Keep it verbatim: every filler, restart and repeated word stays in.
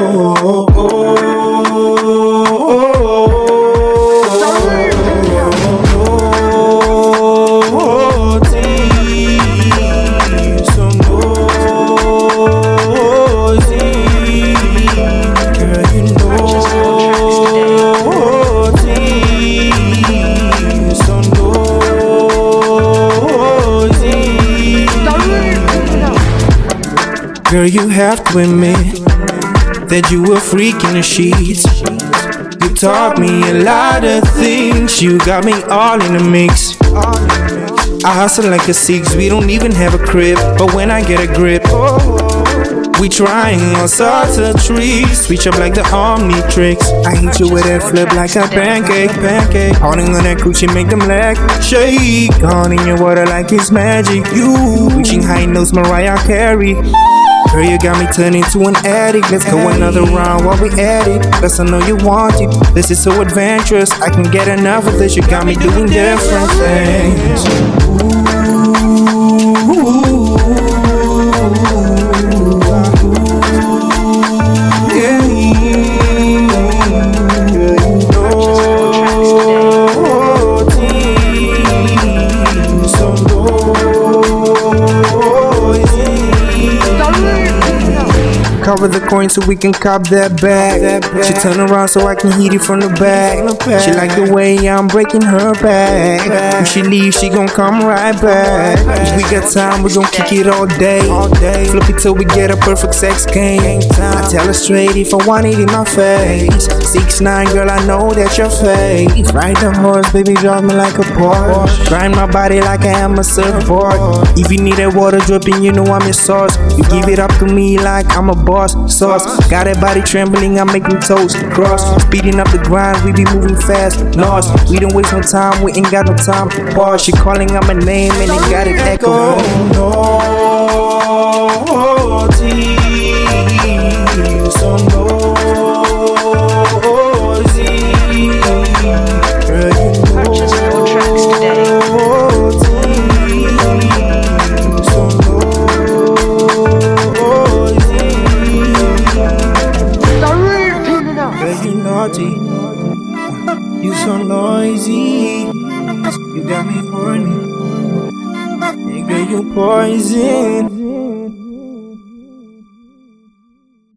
Girl, you have to admit that you a freak in the sheets. You taught me a lot of things. You got me all in the mix. I hustle like a six. We don't even have a crib, but when I get a grip, we trying all sorts of tricks. Reach up like the Omnitrix. I hit you with that flip like a pancake, pancake. Holding on that coochie, make them leg shake. Gone in your water like it's magic. You reaching high notes, Mariah Carey. Girl, you got me turning to an addict. Let's go another round while we at it. Cause I know you want it. This is so adventurous. I can get enough of this. You got me doing different things. Cover the coin so we can cop that bag. She turn around so I can hit it from the back. She like the way I'm breaking her back. If she leaves, she gon' come right back. If we got time, we gon' kick it all day. Flip it till we get a perfect sex game. I tell her straight if I want it in my face. six nine, girl, I know that your face. Ride the horse, baby, drive me like a Porsche. Grind my body like I am a surfboard. If you need that water dripping, you know I'm your source. You give it up to me like I'm a boss. Sauce, got that body trembling, I'm making toast. Cross, speeding up the grind, we be moving fast. Lost, we don't waste no time, we ain't got no time. Pause, she calling out my name and it got it echoing. No, so noisy. Purchase your tracks today. You naughty, you so noisy, you got me horny, nigga, you poison.